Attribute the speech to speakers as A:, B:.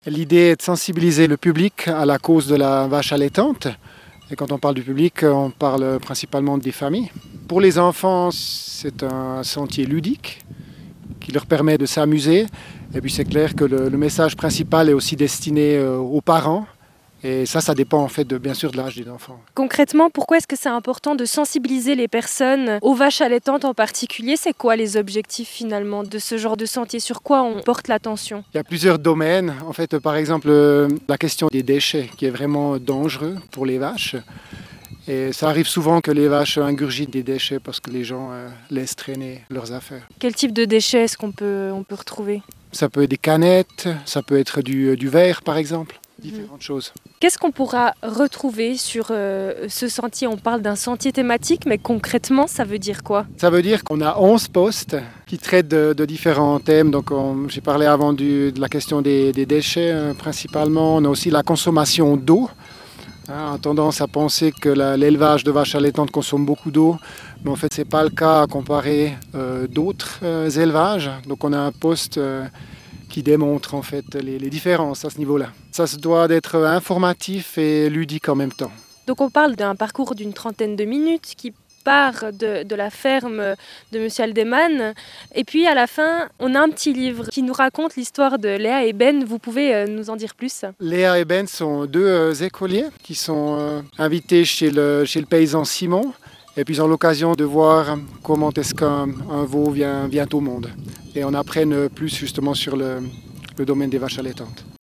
A: L'idée est de sensibiliser le public à la cause de la vache allaitante. Et quand on parle du public, on parle principalement des familles. Pour les enfants, c'est un sentier ludique qui leur permet de s'amuser. Et puis c'est clair que le message principal est aussi destiné aux parents. Et ça dépend en fait bien sûr de l'âge des enfants.
B: Concrètement, pourquoi est-ce que c'est important de sensibiliser les personnes aux vaches allaitantes en particulier? C'est quoi les objectifs finalement de ce genre de sentier? Sur quoi on porte l'attention?
A: Il y a plusieurs domaines. En fait, par exemple, la question des déchets qui est vraiment dangereux pour les vaches. Et ça arrive souvent que les vaches ingurgitent des déchets parce que les gens laissent traîner leurs affaires.
B: Quel type de déchets est-ce qu'on peut retrouver?
A: Ça peut être des canettes, ça peut être du verre par exemple. Différentes choses.
B: Qu'est-ce qu'on pourra retrouver sur ce sentier? On parle d'un sentier thématique, mais concrètement, ça veut dire quoi?
A: Ça veut dire qu'on a 11 postes qui traitent de différents thèmes. Donc, j'ai parlé avant de la question des déchets principalement. On a aussi la consommation d'eau. On a tendance à penser que l'élevage de vaches allaitantes consomme beaucoup d'eau, mais en fait, ce n'est pas le cas comparé d'autres élevages. Donc, on a un poste qui démontre en fait les différences à ce niveau-là. Ça se doit d'être informatif et ludique en même temps.
B: Donc on parle d'un parcours d'une trentaine de minutes qui part de la ferme de Monsieur Haldeman. Et puis à la fin, on a un petit livre qui nous raconte l'histoire de Léa et Ben. Vous pouvez nous en dire plus?
A: Léa et Ben sont deux écoliers qui sont invités chez le paysan Simon. Et puis ils ont l'occasion de voir comment est-ce qu'un veau vient au monde. Et on apprenne plus justement sur le domaine des vaches allaitantes.